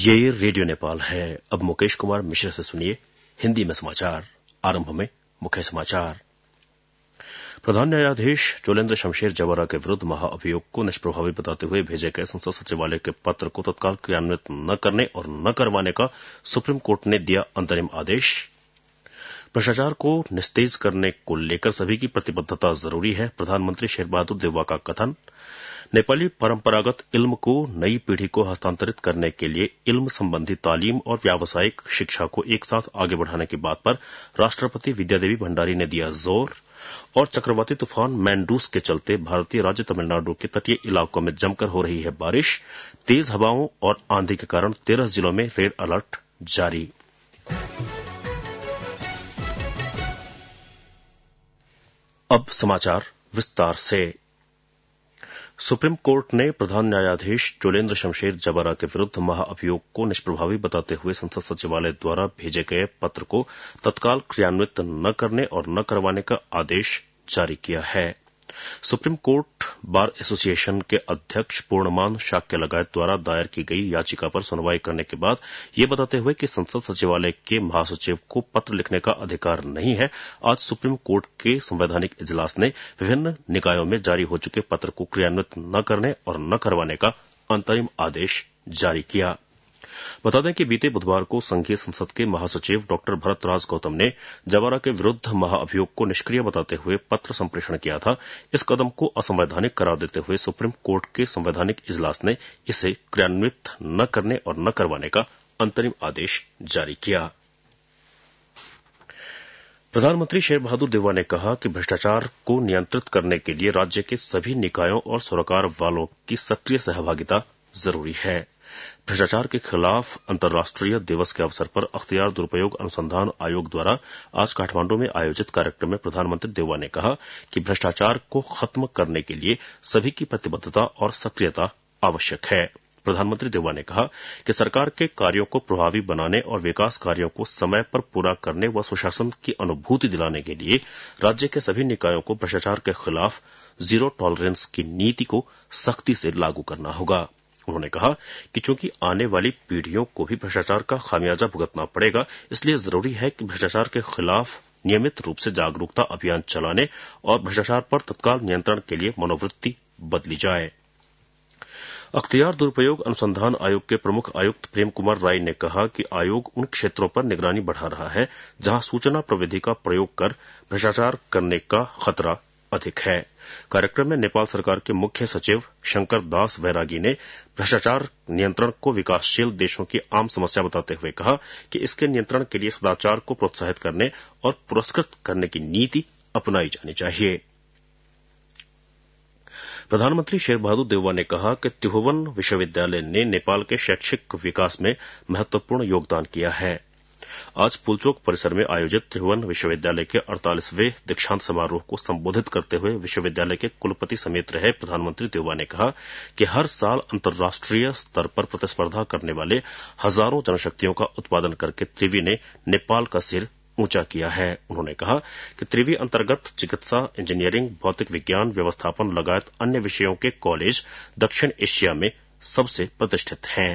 ये रेडियो नेपाल है। अब मुकेश कुमार मिश्र से सुनिए हिंदी में समाचार। आरंभ में मुख्य समाचार। प्रधान न्यायाधीश जोलेन्द्र शमशेर जबरा के विरुद्ध महाअभियोग को निष्प्रभावी बताते हुए भेजे गए संसद सचिवालय के पत्र को तत्काल क्रियान्वित न करने और न करवाने का सुप्रीम कोर्ट ने दिया अंतरिम आदेश। भ्रष्टाचार को निस्तेज करने को लेकर सभी की प्रतिबद्धता जरूरी है, प्रधानमंत्री शेर बहादुर देउवा का कथन। नेपाली परंपरागत इल्म को नई पीढ़ी को हस्तांतरित करने के लिए इल्म संबंधी तालीम और व्यावसायिक शिक्षा को एक साथ आगे बढ़ाने की बात पर राष्ट्रपति विद्यादेवी भंडारी ने दिया जोर। और चक्रवाती तूफान मैंडूस के चलते भारतीय राज्य तमिलनाडु के तटीय इलाकों में जमकर हो रही है बारिश। तेज हवाओं और आंधी के कारण 13 जिलों में रेड अलर्ट जारी। अब समाचार विस्तार से। सुप्रीम कोर्ट ने प्रधान न्यायाधीश जोलेन्द्र शमशेर जबरा के विरुद्ध महाअभियोग को निष्प्रभावी बताते हुए संसद सचिवालय द्वारा भेजे गए पत्र को तत्काल क्रियान्वित न करने और न करवाने का आदेश जारी किया है। सुप्रीम कोर्ट बार एसोसिएशन के अध्यक्ष पूर्णमान शाक्य लगायत द्वारा दायर की गई याचिका पर सुनवाई करने के बाद ये बताते हुए कि संसद सचिवालय के महासचिव को पत्र लिखने का अधिकार नहीं है, आज सुप्रीम कोर्ट के संवैधानिक इजलास ने विभिन्न निकायों में जारी हो चुके पत्र को क्रियान्वित न करने और न करवाने का अंतरिम आदेश जारी किया। बता दें कि बीते बुधवार को संघीय संसद के महासचिव डॉक्टर भरतराज गौतम ने जबरा के विरुद्ध महाअभियोग को निष्क्रिय बताते हुए पत्र संप्रेषण किया था। इस कदम को असंवैधानिक करार देते हुए सुप्रीम कोर्ट के संवैधानिक इजलास ने इसे क्रियान्वित न करने और न करवाने का अंतरिम आदेश जारी किया। प्रधानमंत्री शेर बहादुर देउवा ने कहा कि भ्रष्टाचार को नियंत्रित करने के लिए राज्य के सभी निकायों और सरोकार वालों की सक्रिय सहभागिता जरूरी है। भ्रष्टाचार के खिलाफ अंतर्राष्ट्रीय दिवस के अवसर पर अख्तियार दुरुपयोग अनुसंधान आयोग द्वारा आज काठमांडू में आयोजित कार्यक्रम में प्रधानमंत्री देउवा ने कहा कि भ्रष्टाचार को खत्म करने के लिए सभी की प्रतिबद्धता और सक्रियता आवश्यक है। प्रधानमंत्री देउवा ने कहा कि सरकार के कार्यों को प्रभावी बनाने और विकास कार्यों को समय पर पूरा करने व सुशासन की अनुभूति दिलाने के लिए राज्य के सभी निकायों को भ्रष्टाचार के खिलाफ जीरो टॉलरेंस की नीति को सख्ती से लागू करना होगा। उन्होंने कहा कि चूंकि आने वाली पीढ़ियों को भी भ्रष्टाचार का खामियाजा भुगतना पड़ेगा, इसलिए जरूरी है कि भ्रष्टाचार के खिलाफ नियमित रूप से जागरूकता अभियान चलाने और भ्रष्टाचार पर तत्काल नियंत्रण के लिए मनोवृत्ति बदली जाए। अख्तियार दुरुपयोग अनुसंधान आयोग के प्रमुख आयुक्त प्रेम कुमार राय ने कहा कि आयोग उन क्षेत्रों पर निगरानी बढ़ा रहा है जहां सूचना प्रविधि का प्रयोग कर भ्रष्टाचार करने का खतरा अधिक है। कार्यक्रम में नेपाल सरकार के मुख्य सचिव शंकर दास वैरागी ने भ्रष्टाचार नियंत्रण को विकासशील देशों की आम समस्या बताते हुए कहा कि इसके नियंत्रण के लिए सदाचार को प्रोत्साहित करने और पुरस्कृत करने की नीति अपनाई जानी चाहिए। प्रधानमंत्री शेर बहादुर देउवा ने कहा कि त्रिभुवन विश्वविद्यालय ने नेपाल के शैक्षिक विकास में महत्वपूर्ण योगदान किया है। आज पुलचोक परिसर में आयोजित त्रिभुवन विश्वविद्यालय के 48वें दीक्षांत समारोह को संबोधित करते हुए विश्वविद्यालय के कुलपति समेत रहे प्रधानमंत्री देउवा ने कहा कि हर साल अंतर्राष्ट्रीय स्तर पर प्रतिस्पर्धा करने वाले हजारों जनशक्तियों का उत्पादन करके त्रिवी ने नेपाल का सिर ऊंचा किया है। उन्होंने कहा कि त्रिवी अंतर्गत चिकित्सा, इंजीनियरिंग, भौतिक विज्ञान, व्यवस्थापन लगायत अन्य विषयों के कॉलेज दक्षिण एशिया में सबसे प्रतिष्ठित हैं।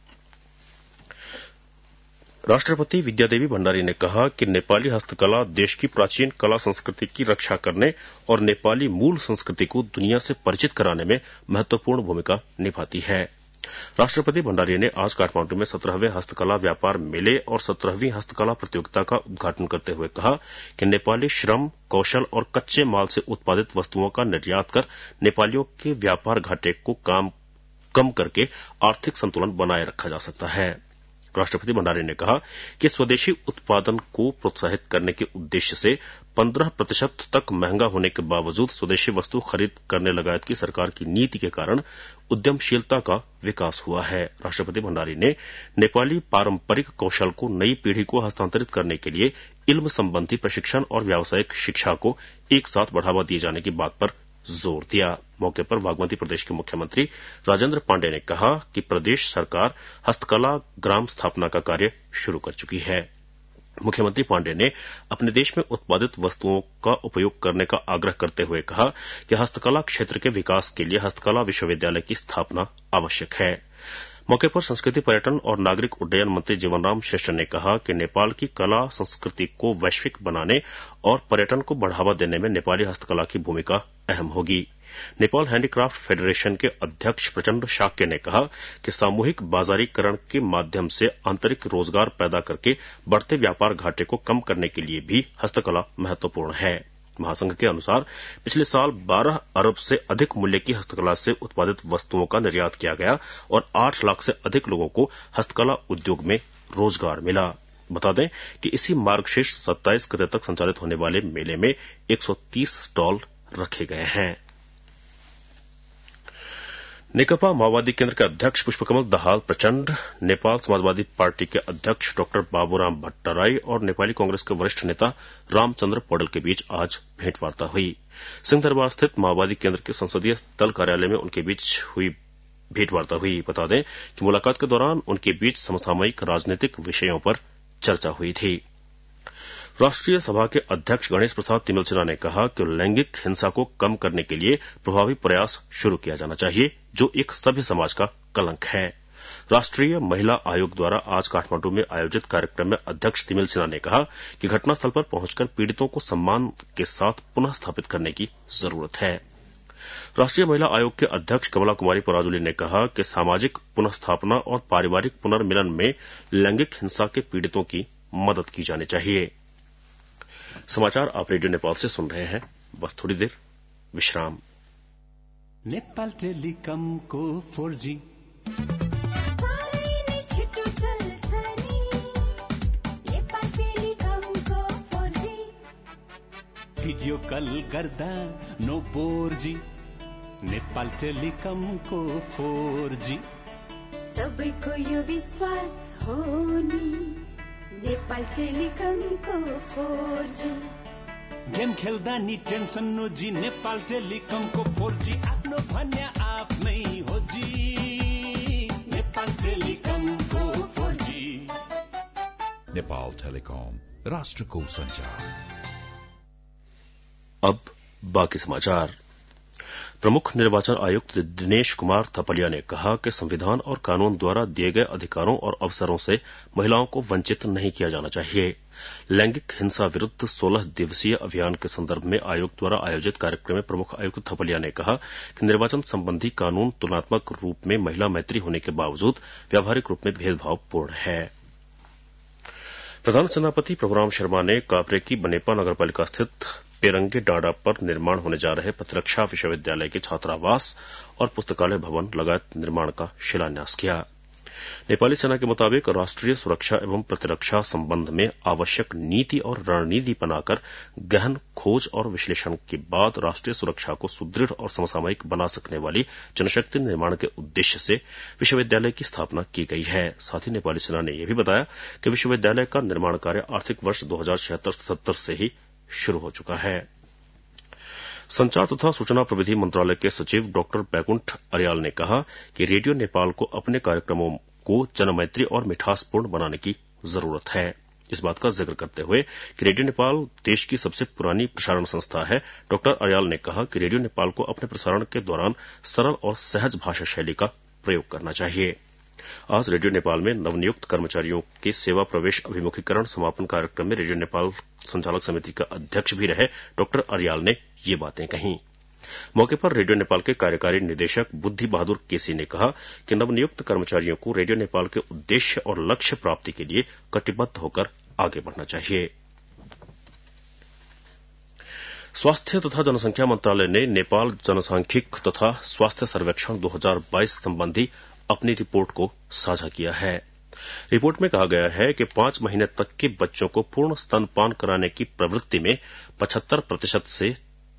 राष्ट्रपति विद्यादेवी भंडारी ने कहा कि नेपाली हस्तकला देश की प्राचीन कला संस्कृति की रक्षा करने और नेपाली मूल संस्कृति को दुनिया से परिचित कराने में महत्वपूर्ण भूमिका निभाती है। राष्ट्रपति भंडारी ने आज काठमांडू में 17वें हस्तकला व्यापार मेले और 17वीं हस्तकला प्रतियोगिता का उद्घाटन करते हुए कहा कि नेपाली श्रम, कौशल और कच्चे माल से उत्पादित वस्तुओं का निर्यात कर नेपालियों के व्यापार घाटे को कम करके आर्थिक संतुलन बनाए रखा जा सकता है। राष्ट्रपति भंडारी ने कहा कि स्वदेशी उत्पादन को प्रोत्साहित करने के उद्देश्य से 15% तक महंगा होने के बावजूद स्वदेशी वस्तु खरीद करने लगायत की सरकार की नीति के कारण उद्यमशीलता का विकास हुआ है। राष्ट्रपति भंडारी ने नेपाली पारंपरिक कौशल को नई पीढ़ी को हस्तांतरित करने के लिए इल्म संबंधी प्रशिक्षण और व्यावसायिक शिक्षा को एक साथ बढ़ावा दिए जाने की बात पर जोर दिया। मौके पर बागमती प्रदेश के मुख्यमंत्री राजेंद्र पांडे ने कहा कि प्रदेश सरकार हस्तकला ग्राम स्थापना का कार्य शुरू कर चुकी है। मुख्यमंत्री पांडे ने अपने देश में उत्पादित वस्तुओं का उपयोग करने का आग्रह करते हुए कहा कि हस्तकला क्षेत्र के विकास के लिए हस्तकला विश्वविद्यालय की स्थापना आवश्यक है। मौके पर संस्कृति, पर्यटन और नागरिक उड्डयन मंत्री जीवनराम श्रेष्ठ ने कहा कि नेपाल की कला संस्कृति को वैश्विक बनाने और पर्यटन को बढ़ावा देने में नेपाली हस्तकला की भूमिका अहम होगी। नेपाल हैंडीक्राफ्ट फेडरेशन के अध्यक्ष प्रचंड शाक्य ने कहा कि सामूहिक बाजारीकरण के माध्यम से आंतरिक रोजगार पैदा करके बढ़ते व्यापार घाटे को कम करने के लिए भी हस्तकला महत्वपूर्ण है। महासंघ के अनुसार पिछले साल 12 अरब से अधिक मूल्य की हस्तकला से उत्पादित वस्तुओं का निर्यात किया गया और 8 लाख से अधिक लोगों को हस्तकला उद्योग में रोजगार मिला। बता दें कि इसी मार्गशीर्ष 27 गते तक संचालित होने वाले मेले में 130 स्टॉल रखे गए हैं। नेकपा माओवादी केंद्र के अध्यक्ष पुष्पकमल दाहाल प्रचंड, नेपाल समाजवादी पार्टी के अध्यक्ष डॉ बाबूराम भट्टराई और नेपाली कांग्रेस के वरिष्ठ नेता रामचंद्र पौडेल के बीच आज भेंटवार्ता हुई। सिंहदरबार स्थित माओवादी केंद्र के संसदीय दल कार्यालय में उनके बीच हुई भेंटवार्ता हुई। बता दें कि मुलाकात के दौरान उनके बीच समसामयिक राजनीतिक विषयों पर चर्चा हुई थी। राष्ट्रीय सभा के अध्यक्ष गणेश प्रसाद तिमिल ने कहा कि लैंगिक हिंसा को कम करने के लिए प्रभावी प्रयास शुरू किया जाना चाहिए, जो एक सभ्य समाज का कलंक है। राष्ट्रीय महिला आयोग द्वारा आज काठमांडू में आयोजित कार्यक्रम में अध्यक्ष तिमिल ने कहा कि घटनास्थल पर पहुंचकर पीड़ितों को सम्मान के साथ पुनः स्थापित करने की जरूरत है। राष्ट्रीय महिला आयोग के अध्यक्ष कमला कुमारी पराजुली ने कहा कि सामाजिक पुनःस्थापना और पारिवारिक पुनर्मिलन में लैंगिक हिंसा के पीड़ितों की मदद की जानी चाहिए। समाचार आप रेडियो नेपाल से सुन रहे हैं। बस थोड़ी देर विश्राम। नेपाल टेलिकमको 4G भिडियो कल गर्दा नो बोर्जी। नेपाल टेलिकमको 4G सबैको यो विश्वास हो नि। नेपाल टेलिकमको 4G गेम खेल्दा नि टेन्सन नो जी। नेपाल टेलिकमको 4G आफ्नो भन्या आफ्नै हो जी। नेपाल टेलिकमको 4G। नेपाल टेलिकम, राष्ट्रको संचार। अब बाकी समाचार। प्रमुख निर्वाचन आयुक्त दिनेश कुमार थपलिया ने कहा कि संविधान और कानून द्वारा दिए गए अधिकारों और अवसरों से महिलाओं को वंचित नहीं किया जाना चाहिए। लैंगिक हिंसा विरुद्ध 16 दिवसीय अभियान के संदर्भ में आयोग द्वारा आयोजित कार्यक्रम में प्रमुख आयुक्त थपलिया ने कहा कि निर्वाचन संबंधी कानून तुलनात्मक रूप में महिला मैत्री होने के बावजूद व्यावहारिक रूप में भेदभावपूर्ण है। प्रधान सेनापति प्रभुराम शर्मा ने कापरे की बनेपा नगरपालिका स्थित पेरंगे डांडा पर निर्माण होने जा रहे प्रतिरक्षा विश्वविद्यालय के छात्रावास और पुस्तकालय भवन लगायत निर्माण का शिलान्यास किया। नेपाली सेना के मुताबिक राष्ट्रीय सुरक्षा एवं प्रतिरक्षा संबंध में आवश्यक नीति और रणनीति बनाकर गहन खोज और विश्लेषण के बाद राष्ट्रीय सुरक्षा को सुदृढ़ और समसामयिक बना सकने वाली जनशक्ति निर्माण के उद्देश्य से विश्वविद्यालय की स्थापना की गई है। साथ ही नेपाली सेना ने यह भी बताया कि विश्वविद्यालय का निर्माण कार्य आर्थिक वर्ष 2076-77 से ही शुरू हो चुका है। संचार तथा सूचना प्रविधि मंत्रालय के सचिव डॉक्टर बैकुंठ अरियाल ने कहा कि रेडियो नेपाल को अपने कार्यक्रमों को जनमैत्री और मिठासपूर्ण बनाने की जरूरत है। इस बात का जिक्र करते हुए कि रेडियो नेपाल देश की सबसे पुरानी प्रसारण संस्था है, डॉक्टर अरियाल ने कहा कि रेडियो नेपाल को अपने प्रसारण के दौरान सरल और सहज भाषा शैली का प्रयोग करना चाहिए। आज रेडियो नेपाल में नवनियुक्त कर्मचारियों के सेवा प्रवेश अभिमुखीकरण समापन कार्यक्रम में रेडियो नेपाल संचालक समिति का अध्यक्ष भी रहे डॉक्टर अरियाल ने ये बातें कहीं। मौके पर रेडियो नेपाल के कार्यकारी निदेशक बुद्धि बहादुर केसी ने कहा कि नवनियुक्त कर्मचारियों को रेडियो नेपाल के उद्देश्य और लक्ष्य प्राप्ति के लिए कटिबद्ध होकर आगे बढ़ना चाहिए। स्वास्थ्य तथा जनसंख्या मंत्रालय ने नेपाल जनसांख्यिक तथा स्वास्थ्य सर्वेक्षण 2022 संबंधी अपनी रिपोर्ट को साझा किया है। रिपोर्ट में कहा गया है कि 5 महीने तक के बच्चों को पूर्ण स्तनपान कराने की प्रवृत्ति में 75% से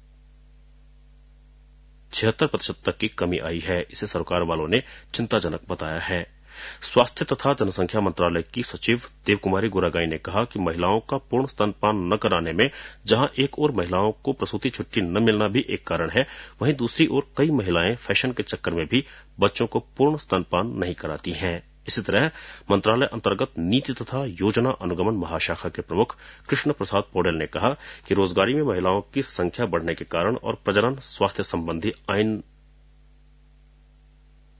76% तक की कमी आई है। इसे सरकार वालों ने चिंताजनक बताया है। स्वास्थ्य तथा जनसंख्या मंत्रालय की सचिव देवकुमारी गोरागाई ने कहा कि महिलाओं का पूर्ण स्तनपान न कराने में जहां एक ओर महिलाओं को प्रसूति छुट्टी न मिलना भी एक कारण है, वहीं दूसरी ओर कई महिलाएं फैशन के चक्कर में भी बच्चों को पूर्ण स्तनपान नहीं कराती हैं। इसी तरह मंत्रालय अंतर्गत नीति तथा योजना अनुगमन महाशाखा के प्रमुख कृष्ण प्रसाद पौडेल ने कहा कि रोजगारी में महिलाओं की संख्या बढ़ने के कारण और प्रजनन स्वास्थ्य संबंधी आईन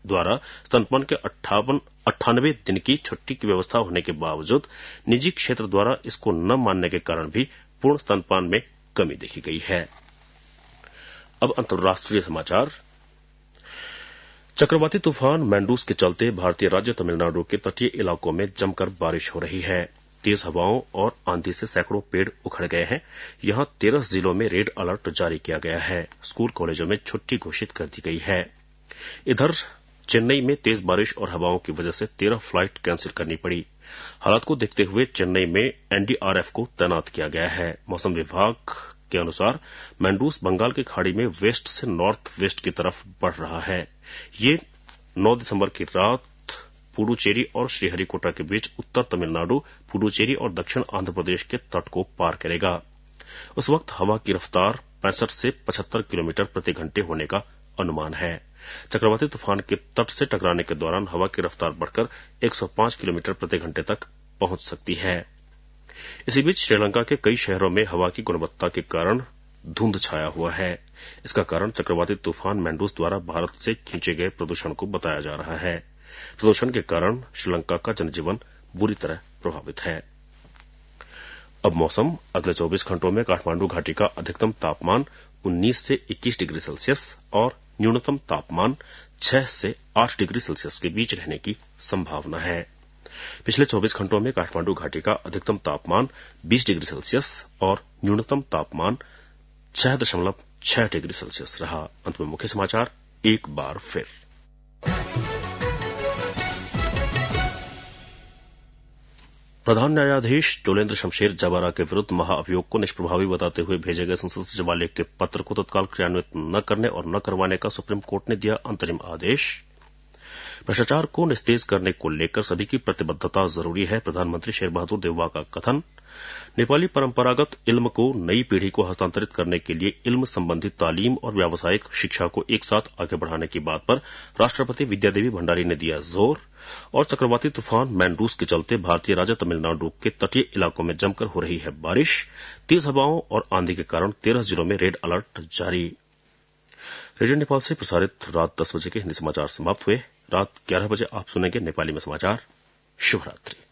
द्वारा स्तनपान के 98 दिन की छुट्टी की व्यवस्था होने के बावजूद निजी क्षेत्र द्वारा इसको न मानने के कारण भी पूर्ण स्तनपान में कमी देखी गई है। अब अंतर्राष्ट्रीय समाचार। चक्रवाती तूफान मैंडूस के चलते भारतीय राज्य तमिलनाडु के तटीय इलाकों में जमकर बारिश हो रही है। तेज हवाओं और आंधी से सैकड़ों पेड़ उखड़ गए हैं। यहां 13 जिलों में रेड अलर्ट जारी किया गया है। स्कूल कॉलेजों में छुट्टी घोषित कर दी गई है। इधर चेन्नई में तेज बारिश और हवाओं की वजह से 13 फ्लाइट कैंसिल करनी पड़ी। हालात को देखते हुए चेन्नई में एनडीआरएफ को तैनात किया गया है। मौसम विभाग के अनुसार मैंडूस बंगाल की खाड़ी में वेस्ट से नॉर्थ वेस्ट की तरफ बढ़ रहा है। ये 9 दिसंबर की रात पुडुचेरी और श्रीहरिकोटा के बीच उत्तर तमिलनाडु, पुडुचेरी और दक्षिण आंध्र प्रदेश के तट को पार करेगा। उस वक्त हवा की रफ्तार 65 से 75 किलोमीटर प्रति घंटे होने का अनुमान है। चक्रवाती तूफान के तट से टकराने के दौरान हवा की रफ्तार बढ़कर 105 किलोमीटर प्रति घंटे तक पहुंच सकती है। इसी बीच श्रीलंका के कई शहरों में हवा की गुणवत्ता के कारण धुंध छाया हुआ है। इसका कारण चक्रवाती तूफान मैंडूस द्वारा भारत से खींचे गए प्रदूषण को बताया जा रहा है। प्रदूषण के कारण श्रीलंका का जनजीवन बुरी तरह प्रभावित है। अब मौसम। अगले 24 घंटों में काठमांडू घाटी का अधिकतम तापमान 19 से 21 डिग्री सेल्सियस और न्यूनतम तापमान 6 से 8 डिग्री सेल्सियस के बीच रहने की संभावना है। पिछले 24 घंटों में काठमांडू घाटी का अधिकतम तापमान 20 डिग्री सेल्सियस और न्यूनतम तापमान 6.6 डिग्री सेल्सियस रहा। अंत में मुख्य समाचार एक बार फिर। प्रधान न्यायाधीश डोलेन्द्र शमशेर जबारा के विरुद्ध महाअभियोग को निष्प्रभावी बताते हुए भेजे गए संसद सचिवालय के पत्र को तत्काल क्रियान्वित न करने और न करवाने का सुप्रीम कोर्ट ने दिया अंतरिम आदेश। भ्रष्टाचार को निस्तेज करने को लेकर सभी की प्रतिबद्धता जरूरी है, प्रधानमंत्री शेर बहादुर देउवा का कथन। नेपाली परंपरागत इल्म को नई पीढ़ी को हस्तांतरित करने के लिए इल्म संबंधी तालीम और व्यावसायिक शिक्षा को एक साथ आगे बढ़ाने की बात पर राष्ट्रपति विद्यादेवी भंडारी ने दिया जोर। और चक्रवाती तूफान मैंडूस के चलते भारतीय राज्य तमिलनाडु के तटीय इलाकों में जमकर हो रही है बारिश। तेज हवाओं और आंधी के कारण 13 जिलों में रेड अलर्ट जारी। रेडियो नेपाल से प्रसारित रात 10 बजे के हिंदी समाचार समाप्त हुए। रात 11 बजे आप सुनेंगे नेपाली में समाचार। शुभ रात्रि।